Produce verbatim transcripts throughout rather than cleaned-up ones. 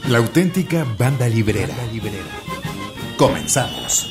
La auténtica banda librera. Comenzamos.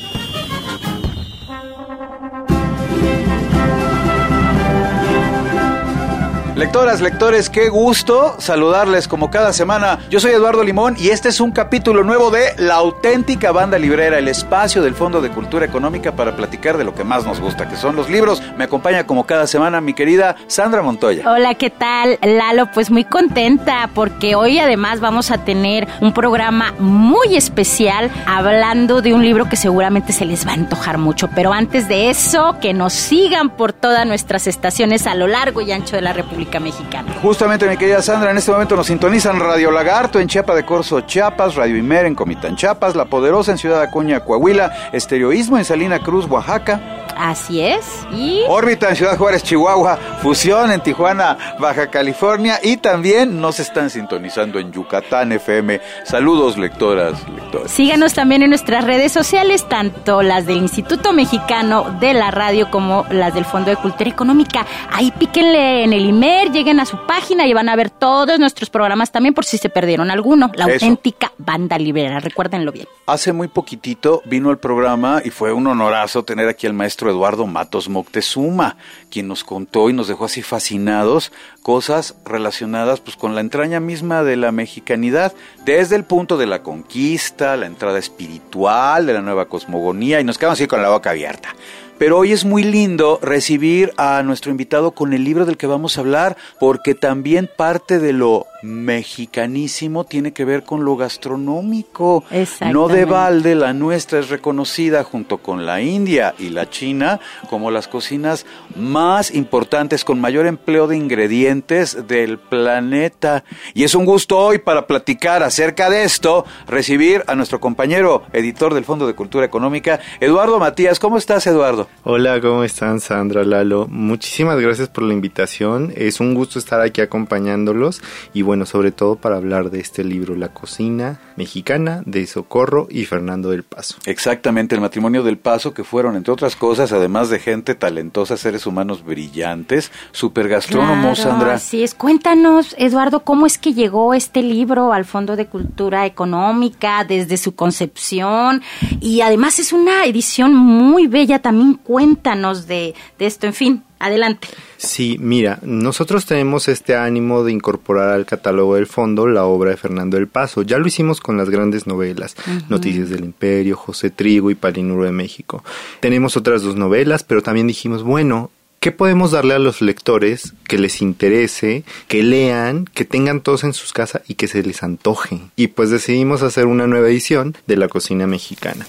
Lectoras, lectores, qué gusto saludarles como cada semana. Yo soy Eduardo Limón y este es un capítulo nuevo de La auténtica banda librera, el espacio del Fondo de Cultura Económica para platicar de lo que más nos gusta, que son los libros. Me acompaña como cada semana mi querida Sandra Montoya. Hola, ¿qué tal, Lalo? Pues muy contenta porque hoy además vamos a tener un programa muy especial hablando de un libro que seguramente se les va a antojar mucho. Pero antes de eso, que nos sigan por todas nuestras estaciones a lo largo y ancho de la República Mexicana. Justamente, mi querida Sandra, en este momento nos sintonizan Radio Lagarto en Chiapa de Corzo, Chiapas, Radio Imer en Comitán, Chiapas, La Poderosa en Ciudad Acuña, Coahuila, Estereoísmo en Salina Cruz, Oaxaca. Así es. Y Órbita en Ciudad Juárez, Chihuahua, Fusión en Tijuana, Baja California, y también nos están sintonizando en Yucatán F M. Saludos, lectoras, lectores. Síganos también en nuestras redes sociales, tanto las del Instituto Mexicano de la Radio como las del Fondo de Cultura Económica. Ahí píquenle en el Imer, lleguen a su página y van a ver todos nuestros programas también por si se perdieron alguno. La Eso. auténtica banda librera, recuérdenlo bien. Hace muy poquitito vino al programa y fue un honorazo tener aquí al maestro Eduardo Matos Moctezuma, quien nos contó y nos dejó así fascinados cosas relacionadas pues con la entraña misma de la mexicanidad, desde el punto de la conquista, la entrada espiritual, de la nueva cosmogonía, y nos quedamos así con la boca abierta. Pero hoy es muy lindo recibir a nuestro invitado con el libro del que vamos a hablar, porque también parte de lo mexicanísimo tiene que ver con lo gastronómico. No de balde, la nuestra es reconocida junto con la India y la China como las cocinas más importantes, con mayor empleo de ingredientes del planeta. Y es un gusto hoy, para platicar acerca de esto, recibir a nuestro compañero editor del Fondo de Cultura Económica, Eduardo Matías. ¿Cómo estás, Eduardo? Hola, ¿cómo están, Sandra, Lalo? Muchísimas gracias por la invitación. Es un gusto estar aquí acompañándolos y bueno, sobre todo para hablar de este libro, La cocina mexicana, de Socorro y Fernando del Paso. Exactamente, el matrimonio del Paso, que fueron, entre otras cosas, además de gente talentosa, seres humanos brillantes, super gastrónomos, claro, Sandra. Así es. Cuéntanos, Eduardo, ¿cómo es que llegó este libro al Fondo de Cultura Económica desde su concepción? Y además es una edición muy bella también. Cuéntanos de, de esto, en fin, adelante. Sí, mira, nosotros tenemos este ánimo de incorporar al catálogo del fondo la obra de Fernando del Paso. Ya lo hicimos con las grandes novelas, uh-huh. Noticias del Imperio, José Trigo y Palinuro de México. Tenemos otras dos novelas, pero también dijimos, bueno, ¿qué podemos darle a los lectores que les interese, que lean, que tengan todos en sus casas y que se les antoje? Y pues decidimos hacer una nueva edición de La cocina mexicana.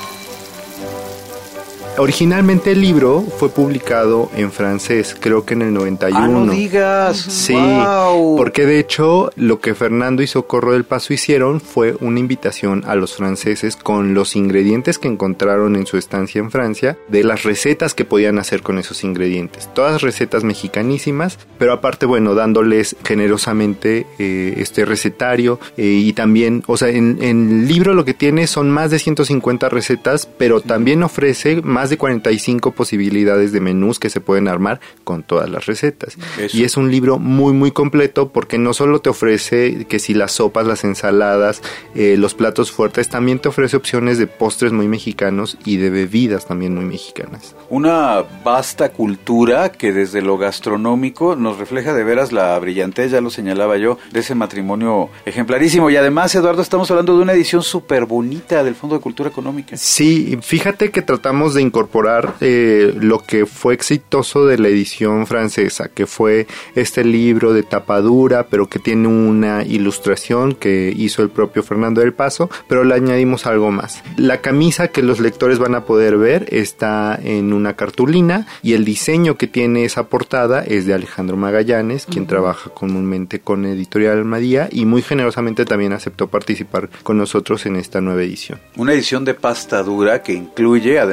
Originalmente el libro fue publicado en francés, creo que en el noventa y uno. ¡Ah, no digas! Sí, wow. Porque de hecho lo que Fernando y Socorro del Paso hicieron fue una invitación a los franceses con los ingredientes que encontraron en su estancia en Francia, de las recetas que podían hacer con esos ingredientes. Todas recetas mexicanísimas, pero aparte, bueno, dándoles generosamente eh, este recetario eh, y también, o sea, en, en el libro lo que tiene son más de ciento cincuenta recetas, pero también ofrece más de cuarenta y cinco posibilidades de menús que se pueden armar con todas las recetas. Eso. Y es un libro muy muy completo porque no solo te ofrece que si las sopas, las ensaladas, eh, los platos fuertes, también te ofrece opciones de postres muy mexicanos y de bebidas también muy mexicanas. Una vasta cultura que desde lo gastronómico nos refleja de veras la brillantez, ya lo señalaba yo, de ese matrimonio ejemplarísimo. Y además, Eduardo, estamos hablando de una edición súper bonita del Fondo de Cultura Económica. Sí, fíjate que tratamos de incorporar eh, lo que fue exitoso de la edición francesa, que fue este libro de tapa dura, pero que tiene una ilustración que hizo el propio Fernando del Paso, pero le añadimos algo más. La camisa que los lectores van a poder ver está en una cartulina y el diseño que tiene esa portada es de Alejandro Magallanes, quien uh-huh. trabaja comúnmente con Editorial Almadía y muy generosamente también aceptó participar con nosotros en esta nueva edición. Una edición de pasta dura que incluye, además de todo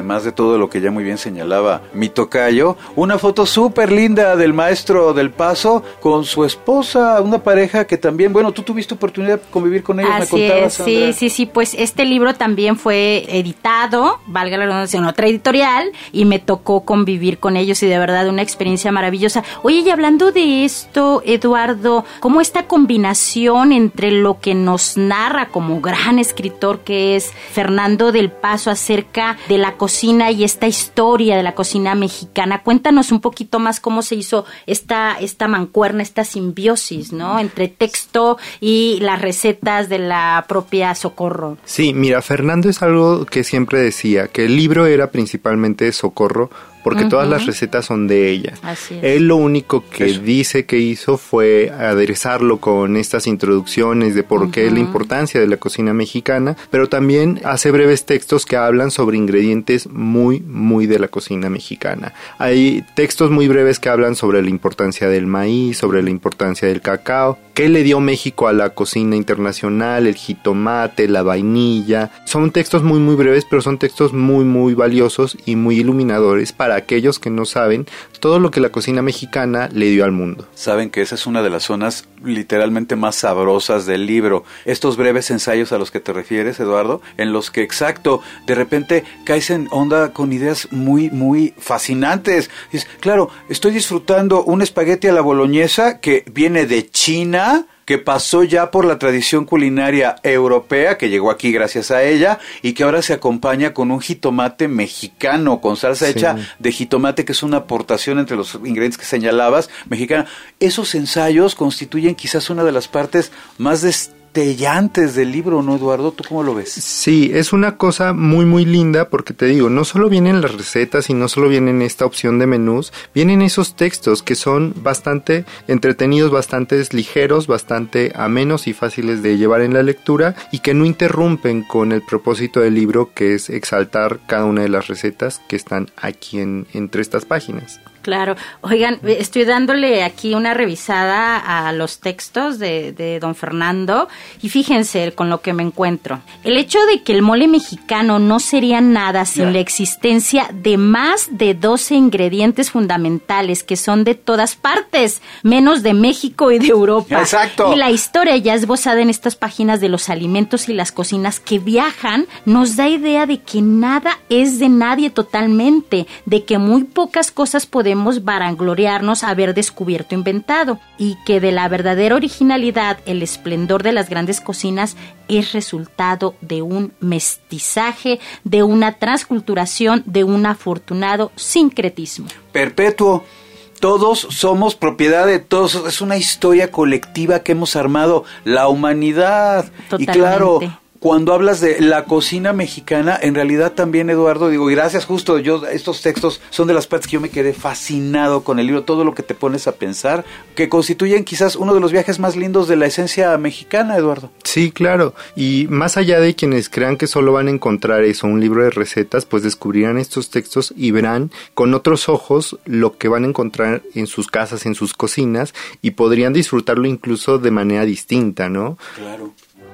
todo lo que ya muy bien señalaba mi tocayo. Una foto súper linda del maestro del Paso con su esposa, una pareja que también, bueno, tú tuviste oportunidad de convivir con ellos, Así me contabas, es, Sandra. sí, sí, sí, pues este libro también fue editado, valga la redundancia, en otra editorial, y me tocó convivir con ellos y de verdad una experiencia maravillosa. Oye, y hablando de esto, Eduardo, ¿cómo esta combinación entre lo que nos narra como gran escritor que es Fernando del Paso acerca de la cocina y esta historia de la cocina mexicana? Cuéntanos un poquito más cómo se hizo esta, esta mancuerna, esta simbiosis, ¿no? Entre texto y las recetas de la propia Socorro. Sí, mira, Fernando es algo que siempre decía, que el libro era principalmente Socorro, porque uh-huh. todas las recetas son de ella. Así es. Él lo único que Eso. dice que hizo fue aderezarlo con estas introducciones de por uh-huh. qué es la importancia de la cocina mexicana, pero también hace breves textos que hablan sobre ingredientes muy, muy de la cocina mexicana. Hay textos muy breves que hablan sobre la importancia del maíz, sobre la importancia del cacao, qué le dio México a la cocina internacional, el jitomate, la vainilla. Son textos muy, muy breves, pero son textos muy, muy valiosos y muy iluminadores para aquellos que no saben todo lo que la cocina mexicana le dio al mundo. Saben que esa es una de las zonas literalmente más sabrosas del libro. Estos breves ensayos a los que te refieres, Eduardo, en los que, exacto, de repente caes en onda con ideas muy, muy fascinantes. Dices, claro, estoy disfrutando un espagueti a la boloñesa que viene de China, que pasó ya por la tradición culinaria europea, que llegó aquí gracias a ella, y que ahora se acompaña con un jitomate mexicano, con salsa sí. hecha de jitomate, que es una aportación entre los ingredientes que señalabas, mexicana. Esos ensayos constituyen quizás una de las partes más destacadas del libro, ¿no, Eduardo? ¿Tú cómo lo ves? Sí, es una cosa muy muy linda porque te digo, no solo vienen las recetas y no solo vienen esta opción de menús, vienen esos textos que son bastante entretenidos, bastante ligeros, bastante amenos y fáciles de llevar en la lectura y que no interrumpen con el propósito del libro, que es exaltar cada una de las recetas que están aquí en, entre estas páginas. Claro. Oigan, estoy dándole aquí una revisada a los textos de, de don Fernando y fíjense con lo que me encuentro. El hecho de que el mole mexicano no sería nada sin yeah. la existencia de más de doce ingredientes fundamentales que son de todas partes, menos de México y de Europa. Exacto. Y la historia ya esbozada en estas páginas de los alimentos y las cocinas que viajan nos da idea de que nada es de nadie totalmente, de que muy pocas cosas podemos vanagloriarnos haber descubierto o inventado, y que de la verdadera originalidad, el esplendor de las grandes cocinas es resultado de un mestizaje, de una transculturación, de un afortunado sincretismo. Perpetuo. Todos somos propiedad de todos, es una historia colectiva que hemos armado, la humanidad. Totalmente. Y claro, cuando hablas de la cocina mexicana, en realidad también, Eduardo, digo, y gracias, justo, yo, estos textos son de las partes que yo me quedé fascinado con el libro, todo lo que te pones a pensar, que constituyen quizás uno de los viajes más lindos de la esencia mexicana, Eduardo. Sí, claro, y más allá de quienes crean que solo van a encontrar eso, un libro de recetas, pues descubrirán estos textos y verán con otros ojos lo que van a encontrar en sus casas, en sus cocinas, y podrían disfrutarlo incluso de manera distinta, ¿no? Claro.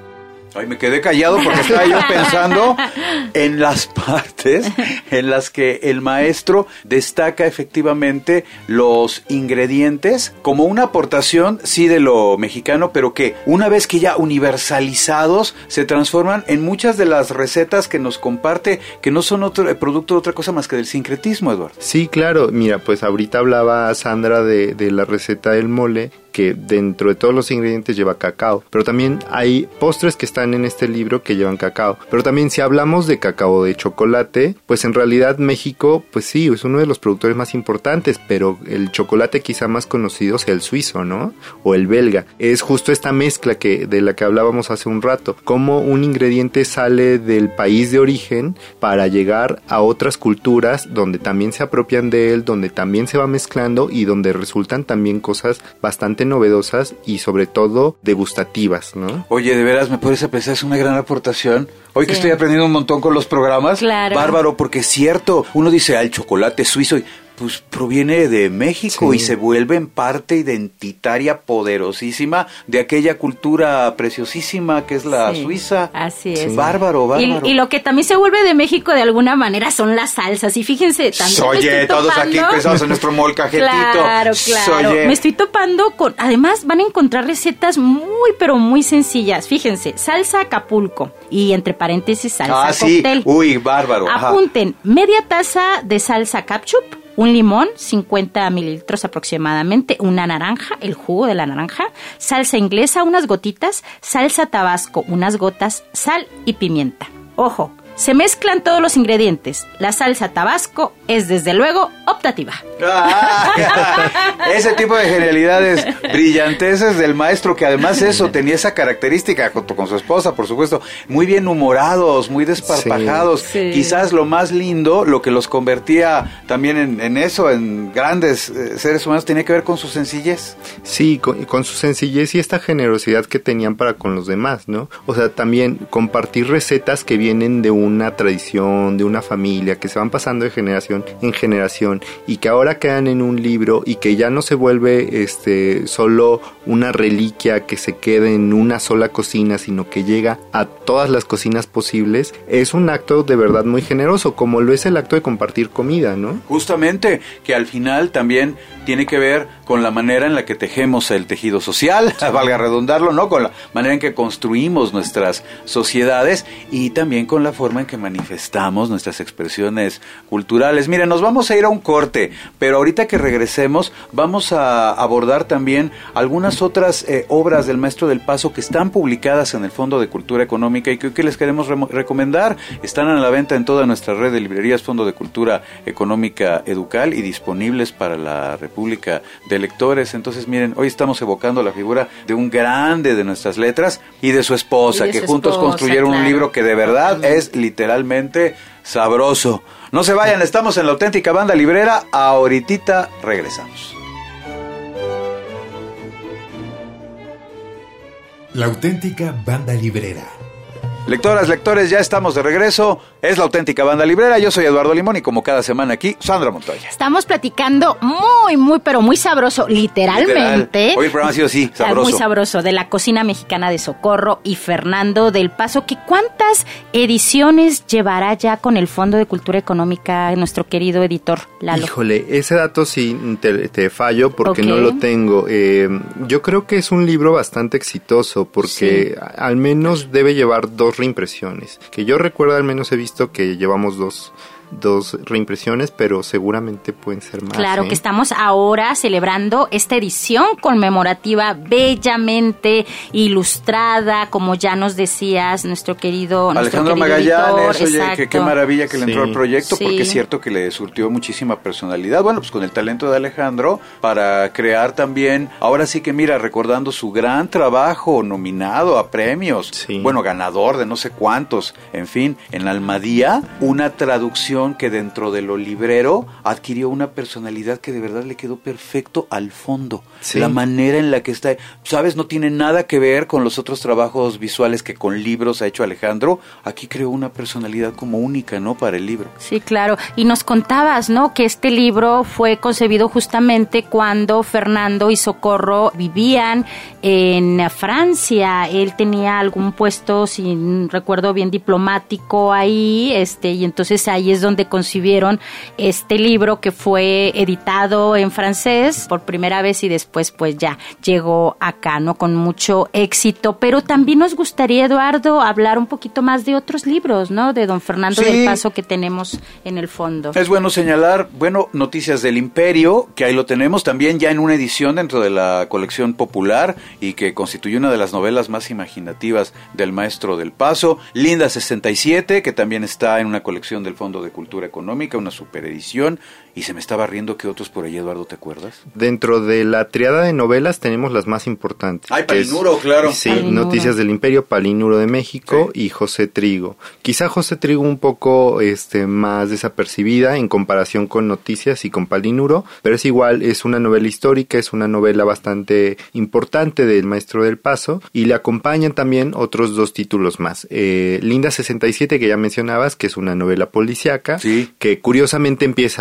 Ay, me quedé callado porque estaba yo pensando en las partes en las que el maestro destaca efectivamente los ingredientes como una aportación, sí, de lo mexicano, pero que una vez que ya universalizados se transforman en muchas de las recetas que nos comparte, que no son otro eh, producto de otra cosa más que del sincretismo, Eduardo. Sí, claro. Mira, pues ahorita hablaba Sandra de, de la receta del mole, que dentro de todos los ingredientes lleva cacao, pero también hay postres que están en este libro que llevan cacao, pero también si hablamos de cacao de chocolate, pues en realidad México, pues sí, es uno de los productores más importantes, pero el chocolate quizá más conocido sea el suizo, ¿no? O el belga. Es justo esta mezcla que de la que hablábamos hace un rato, cómo un ingrediente sale del país de origen para llegar a otras culturas donde también se apropian de él, donde también se va mezclando y donde resultan también cosas bastante novedosas y sobre todo degustativas, ¿no? Oye, de veras, me puedes apreciar, es una gran aportación. Hoy sí. que estoy aprendiendo un montón con los programas, claro. Bárbaro, porque es cierto, uno dice, ah, el chocolate suizo, pues proviene de México Sí. y se vuelve en parte identitaria poderosísima de aquella cultura preciosísima que es la Sí, Suiza. así es. Sí. Bárbaro, bárbaro. Y, y lo que también se vuelve de México de alguna manera son las salsas. Y fíjense, también me Oye, estoy todos aquí topando- pensados en nuestro molcajetito. Claro, claro. Oye. Me estoy topando con... Además, van a encontrar recetas muy, pero muy sencillas. Fíjense, salsa Acapulco y entre paréntesis salsa Ah, sí. cóctel. Uy, bárbaro. Ajá. Apunten, media taza de salsa ketchup, un limón, cincuenta mililitros aproximadamente, una naranja, el jugo de la naranja, salsa inglesa, unas gotitas, salsa tabasco, unas gotas, sal y pimienta. Ojo, se mezclan todos los ingredientes. La salsa tabasco es desde luego optativa. Ah, ese tipo de genialidades, brillanteces del maestro, que además eso tenía esa característica junto con su esposa, por supuesto, muy bien humorados, muy desparpajados. Sí. Sí. Quizás lo más lindo, lo que los convertía también en, en eso, en grandes eh, seres humanos, tenía que ver con su sencillez. Sí, con, con su sencillez y esta generosidad que tenían para con los demás, ¿no? O sea, también compartir recetas que vienen de una tradición, de una familia, que se van pasando de generación en generación y que ahora quedan en un libro y que ya no se vuelve este solo una reliquia que se quede en una sola cocina, sino que llega a todas las cocinas posibles, es un acto de verdad muy generoso, como lo es el acto de compartir comida, ¿no? Justamente, que al final también tiene que ver con la manera en la que tejemos el tejido social, valga redundarlo, ¿no? Con la manera en que construimos nuestras sociedades y también con la forma en que manifestamos nuestras expresiones culturales. Miren, nos vamos a ir a un corte, pero ahorita que regresemos vamos a abordar también algunas otras eh, obras del Maestro del Paso que están publicadas en el Fondo de Cultura Económica y que, que les queremos re- recomendar. Están a la venta en toda nuestra red de librerías Fondo de Cultura Económica Educal y disponibles para la República de Lectores. Entonces, miren, hoy estamos evocando la figura de un grande de nuestras letras y de su esposa, Y de que su juntos esposa, construyeron claro. un libro que de verdad es literalmente sabroso. No se vayan, estamos en la auténtica banda librera. Ahoritita regresamos. La auténtica banda librera. Lectoras, lectores, ya estamos de regreso. Es la auténtica banda librera. Yo soy Eduardo Limón y como cada semana aquí, Sandra Montoya. Estamos platicando muy, muy, pero muy sabroso, literalmente. Literal. Hoy el programa ha sido así, sabroso. Muy sabroso, de la cocina mexicana de Socorro y Fernando del Paso. Que ¿cuántas ediciones llevará ya con el Fondo de Cultura Económica nuestro querido editor Lalo? Híjole, ese dato sí te, te fallo porque Ok. no lo tengo. Eh, yo creo que es un libro bastante exitoso porque Sí. a- al menos debe llevar dos reimpresiones. Que yo recuerdo, al menos he visto que llevamos dos, dos reimpresiones, pero seguramente pueden ser más. Claro, ¿eh? que estamos ahora celebrando esta edición conmemorativa bellamente ilustrada, como ya nos decías, nuestro querido nuestro Alejandro querido Magallanes, editor, oye, exacto. que qué maravilla que le entró Sí. al proyecto, Sí. porque es cierto que le surtió muchísima personalidad. Bueno, pues con el talento de Alejandro para crear también, ahora sí que mira, recordando su gran trabajo, nominado a premios, Sí. bueno, ganador de no sé cuántos, en fin, en Almadía, una traducción que dentro de lo librero adquirió una personalidad que de verdad le quedó perfecto al fondo. Sí. La manera en la que está, sabes, no tiene nada que ver con los otros trabajos visuales que con libros ha hecho Alejandro. Aquí creó una personalidad como única, ¿no? Para el libro. Sí, claro. Y nos contabas, ¿no? Que este libro fue concebido justamente cuando Fernando y Socorro vivían en Francia. Él tenía algún puesto, si recuerdo bien, diplomático ahí, este, y entonces ahí es donde concibieron este libro que fue editado en francés por primera vez y después pues ya llegó acá, ¿no? Con mucho éxito. Pero también nos gustaría, Eduardo, hablar un poquito más de otros libros, ¿no? De don Fernando Sí. del Paso que tenemos en el fondo. Es bueno señalar, bueno, Noticias del Imperio, que ahí lo tenemos también ya en una edición dentro de la colección popular y que constituye una de las novelas más imaginativas del Maestro del Paso. Linda sesenta y siete, que también está en una colección del Fondo de Cultura Económica, una superedición. Y se me estaba riendo que otros por ahí, Eduardo, ¿te acuerdas? Dentro de la triada de novelas tenemos las más importantes. Ay, que es- Palinuro, claro. Sí, Palinuro. Noticias del Imperio, Palinuro de México Sí. y José Trigo. Quizá José Trigo un poco este, más desapercibida en comparación con Noticias y con Palinuro, pero es igual, es una novela histórica, es una novela bastante importante del Maestro del Paso y le acompañan también otros dos títulos más. Eh, Linda sesenta y siete, que ya mencionabas, que es una novela policíaca, Sí. que curiosamente empieza por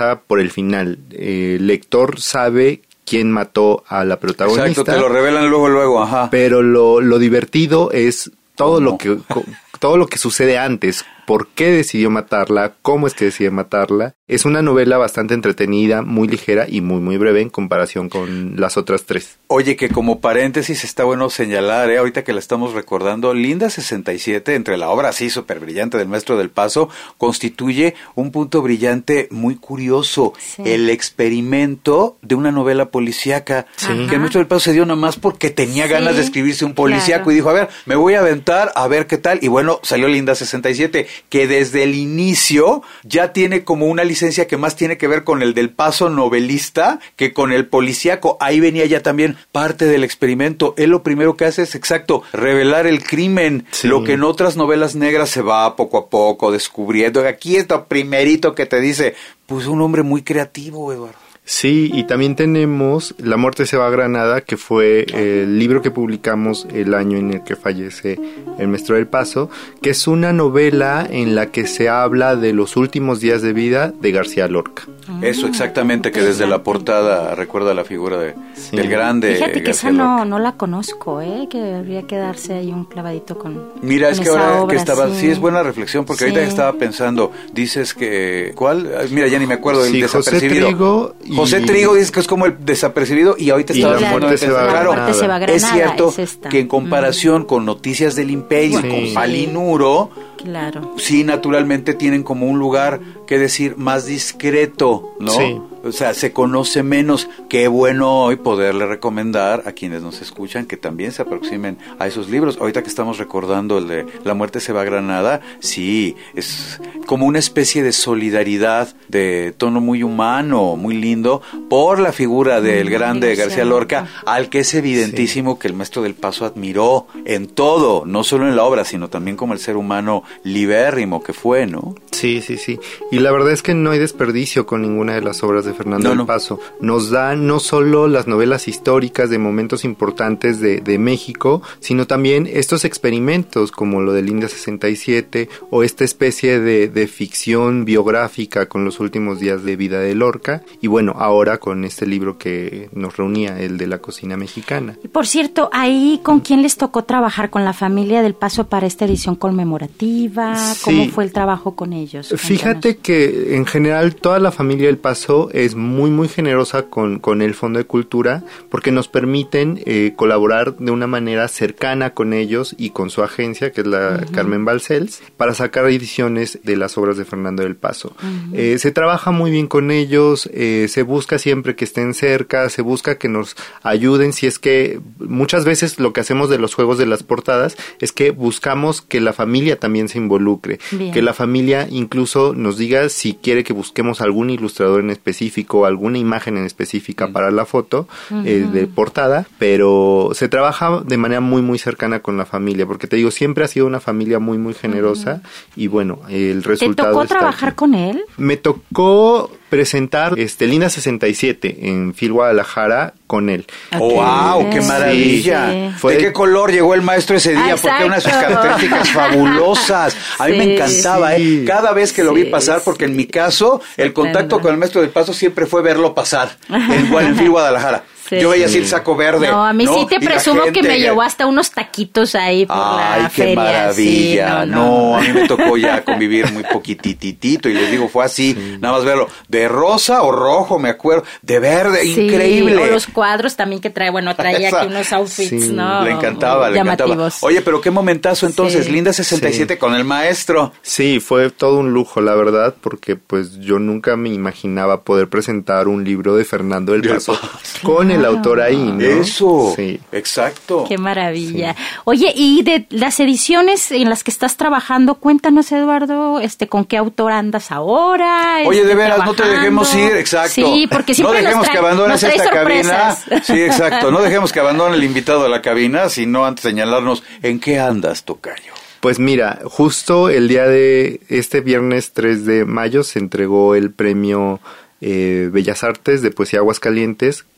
el final. El lector sabe quién mató a la protagonista. Exacto, te lo revelan luego, luego, ajá. Pero lo, lo divertido es todo ¿Cómo? lo que todo lo que sucede antes. ¿Por qué decidió matarla? ¿Cómo es que decidió matarla? Es una novela bastante entretenida, muy ligera y muy, muy breve en comparación con las otras tres. Oye, que como paréntesis está bueno señalar, ¿eh? Ahorita que la estamos recordando, Linda sesenta y siete, entre la obra así súper brillante del Maestro del Paso, constituye un punto brillante muy curioso. Sí. El experimento de una novela policíaca. Sí. Que el Maestro del Paso se dio nomás porque tenía sí, ganas de escribirse un policíaco, claro. Y dijo, a ver, me voy a aventar, a ver qué tal. Y bueno, salió Linda sesenta y siete, que desde el inicio ya tiene como una licencia que más tiene que ver con el del Paso novelista que con el policíaco. Ahí venía ya también parte del experimento. Él lo primero que hace es, exacto, revelar el crimen, sí. Lo que en otras novelas negras se va poco a poco descubriendo. Aquí es lo primerito que te dice, pues un hombre muy creativo, Eduardo. Sí, y también tenemos La muerte se va a Granada, que fue el libro que publicamos el año en el que fallece el Maestro del Paso, que es una novela en la que se habla de los últimos días de vida de García Lorca. Eso, exactamente, que desde la portada recuerda la figura de, sí. del grande Fíjate que García esa Lorca. no, no la conozco, ¿eh? Que debería quedarse ahí un clavadito con Mira, con es que ahora obra, que estaba, sí. sí es buena reflexión, porque sí. Ahorita estaba pensando, dices que, ¿cuál? Mira, ya ni me acuerdo, sí, el desapercibido. José Trigo. Y... José Trigo dices que es como el desapercibido y ahorita estaba la muerte se va a claro, Granada. Se va a Granada, es cierto es que en comparación mm. con Noticias del Imperio sí. y con Palinuro, claro. sí, naturalmente tienen como un lugar, que decir, más discreto, ¿no? Sí. O sea, se conoce menos. Qué bueno hoy poderle recomendar a quienes nos escuchan que también se aproximen a esos libros. Ahorita que estamos recordando el de La muerte se va a Granada, sí, es como una especie de solidaridad de tono muy humano, muy lindo, por la figura del grande García Lorca, al que es evidentísimo sí. que el Maestro del Paso admiró en todo, no solo en la obra, sino también como el ser humano libérrimo que fue, ¿no? Sí, sí, sí. Y la verdad es que no hay desperdicio con ninguna de las obras de Fernando no, del Paso. No. Nos da no solo las novelas históricas de momentos importantes de, de México, sino también estos experimentos como lo de Linda sesenta y siete o esta especie de, de ficción biográfica con los últimos días de vida de Lorca y bueno, ahora con este libro que nos reunía, el de la cocina mexicana. Y por cierto, ahí ¿con quién les tocó trabajar? ¿Con la familia del Paso para esta edición conmemorativa? Sí. ¿Cómo fue el trabajo con ellos? Cuéntanos. Fíjate que en general toda la familia del Paso es muy muy generosa con, con el Fondo de Cultura porque nos permiten eh, colaborar de una manera cercana con ellos y con su agencia, que es la uh-huh. Carmen Balcells, para sacar ediciones de las obras de Fernando del Paso. Uh-huh. Eh, se trabaja muy bien con ellos, eh, se busca siempre que estén cerca, se busca que nos ayuden, si es que muchas veces lo que hacemos de los juegos de las portadas es que buscamos que la familia también se involucre, bien. Que la familia incluso nos diga si quiere que busquemos algún ilustrador en específico, alguna imagen en específica uh-huh. para la foto uh-huh. eh, de portada, pero se trabaja de manera muy muy cercana con la familia, porque te digo, siempre ha sido una familia muy muy generosa uh-huh. y bueno, el resultado. ¿Te tocó está trabajar aquí. Con él? Me tocó presentar este Linda sesenta y siete en Fil Guadalajara con él. Okay. ¡Wow! ¡Qué maravilla! Sí. Fue... ¿De qué color llegó el maestro ese día? Exacto. Porque una de sus características fabulosas. A mí sí, me encantaba, sí. ¿eh? Cada vez que sí, lo vi pasar, porque sí. en mi caso, el contacto con el Maestro del Paso siempre fue verlo pasar en, en Fil Guadalajara. Sí. Yo veía así el saco verde. No, a mí ¿no? sí te y presumo que me llevó hasta unos taquitos ahí por Ay, la qué feria. Maravilla. Sí, no, no, no. a mí me tocó ya convivir muy poquititito y les digo, fue así, sí. nada más verlo. De rosa o rojo, me acuerdo, de verde, sí, increíble. O los cuadros también que trae, bueno, traía aquí unos outfits, sí. ¿no? Le encantaba, le encantaba. Oye, pero qué momentazo entonces, sí. Linda sesenta y siete sí. con el maestro. Sí, fue todo un lujo, la verdad, porque pues yo nunca me imaginaba poder presentar un libro de Fernando del Paso con el autor ahí, ¿no? Eso, sí. exacto. Qué maravilla. Sí. Oye, y de las ediciones en las que estás trabajando, cuéntanos, Eduardo, este, ¿con qué autor andas ahora? Oye, este, de veras, trabajando? no te dejemos ir, exacto. Sí, porque siempre no dejemos nos trae, que abandones nos trae esta sorpresas. cabina. Sí, exacto. No dejemos que abandone el invitado a la cabina, sino antes de señalarnos en qué andas, tocayo. Pues mira, justo el día de este viernes tres de mayo se entregó el premio eh, Bellas Artes de Poesía Aguascalientes,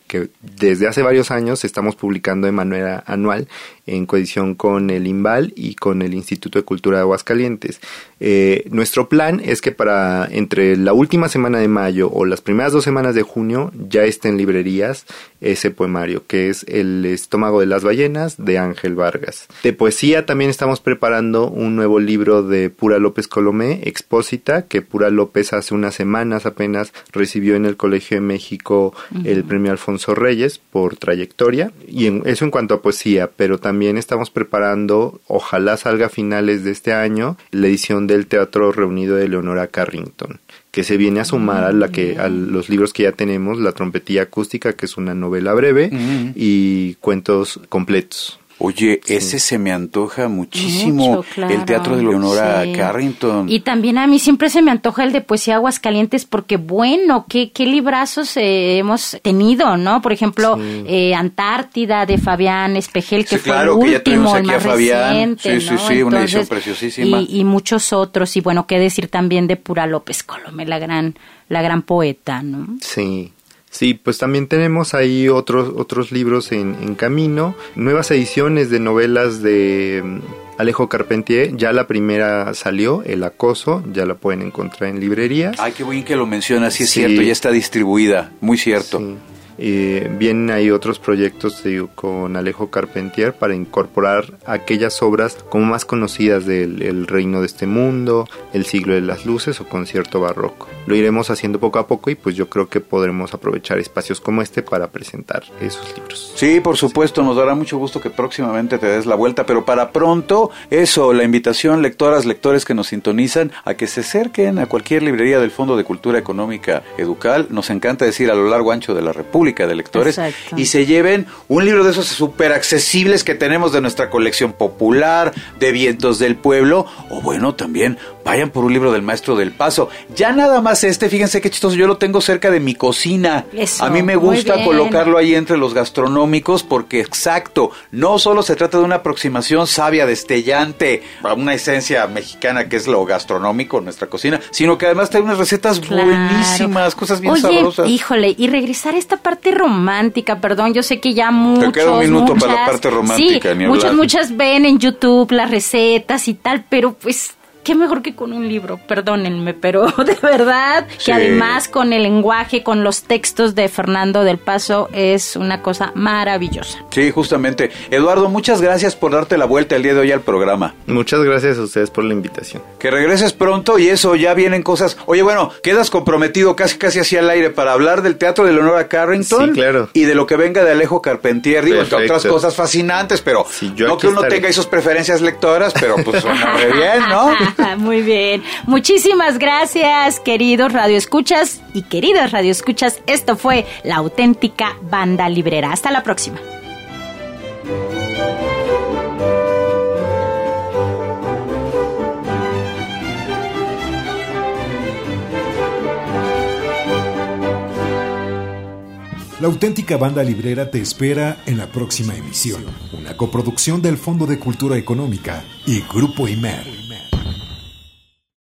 que desde hace varios años estamos publicando de manera anual en coedición con el INVAL y con el Instituto de Cultura de Aguascalientes. Eh, nuestro plan es que para entre la última semana de mayo o las primeras dos semanas de junio ya esté en librerías ese poemario, que es El estómago de las ballenas, de Ángel Vargas. De poesía también estamos preparando un nuevo libro de Pura López Colomé, Expósita, que Pura López hace unas semanas apenas recibió en el Colegio de México uh-huh. el premio Alfonso Reyes por trayectoria, y en, eso en cuanto a poesía, pero también estamos preparando, ojalá salga a finales de este año, la edición del Teatro Reunido de Leonora Carrington, que se viene a sumar a la que a los libros que ya tenemos, La trompetilla acústica, que es una novela breve, uh-huh. y cuentos completos. Oye, sí. ese se me antoja muchísimo, Mucho, claro. el Teatro de Leonora sí. Carrington. Y también a mí siempre se me antoja el de Poesía Aguascalientes, porque bueno, qué, qué librazos eh, hemos tenido, ¿no? Por ejemplo, sí. eh, Antártida, de Fabián Espejel, que sí, fue claro, el que último, ya el más reciente, sí, sí, ¿no? sí, una edición preciosísima. Y, y muchos otros, y bueno, qué decir también de Pura López Colomé, la gran, la gran poeta, ¿no? Sí. Sí, pues también tenemos ahí otros otros libros en, en camino, nuevas ediciones de novelas de um, Alejo Carpentier. Ya la primera salió, El acoso, ya la pueden encontrar en librerías. Ay, qué bien que lo mencionas, sí es sí. cierto, ya está distribuida, muy cierto. Sí. Eh, vienen ahí otros proyectos digo, con Alejo Carpentier para incorporar aquellas obras como más conocidas del El reino de este mundo, El siglo de las luces o Concierto barroco. Lo iremos haciendo poco a poco y pues yo creo que podremos aprovechar espacios como este para presentar esos libros. Sí, por supuesto, nos dará mucho gusto que próximamente te des la vuelta, pero para pronto, eso, la invitación, lectoras, lectores que nos sintonizan, a que se acerquen a cualquier librería del Fondo de Cultura Económica Educal, nos encanta decir a lo largo ancho de la República, de lectores. Exacto. Y se lleven un libro de esos súper accesibles que tenemos de nuestra colección popular, de Vientos del Pueblo, o bueno, también vayan por un libro del Maestro del Paso. Ya nada más este, fíjense qué chistoso, yo lo tengo cerca de mi cocina. Eso, a mí me gusta colocarlo ahí entre los gastronómicos porque, exacto, no solo se trata de una aproximación sabia, destellante, a una esencia mexicana que es lo gastronómico, nuestra cocina, sino que además trae unas recetas claro. buenísimas, cosas bien Oye, sabrosas. Híjole, y regresar a esta parte romántica, perdón, yo sé que ya muchos, te queda un minuto muchas, para la parte romántica, sí, ni muchas, hablar. muchas ven en YouTube las recetas y tal, pero pues qué mejor que con un libro, perdónenme, pero de verdad sí. que además con el lenguaje, con los textos de Fernando del Paso es una cosa maravillosa. Sí, justamente. Eduardo, muchas gracias por darte la vuelta el día de hoy al programa. Muchas gracias a ustedes por la invitación. Que regreses pronto y eso, ya vienen cosas. Oye, bueno, quedas comprometido casi casi así al aire para hablar del Teatro de Leonora Carrington. Sí, claro. Y de lo que venga de Alejo Carpentier. Digo, entre otras cosas fascinantes, pero sí, no que uno estaré. tenga esas preferencias lectoras, pero pues suena re bien, ¿no? Muy bien. Muchísimas gracias, queridos radioescuchas y queridas radioescuchas. Esto fue La Auténtica Banda Librera. Hasta la próxima. La Auténtica Banda Librera te espera en la próxima emisión. Una coproducción del Fondo de Cultura Económica y Grupo Imer.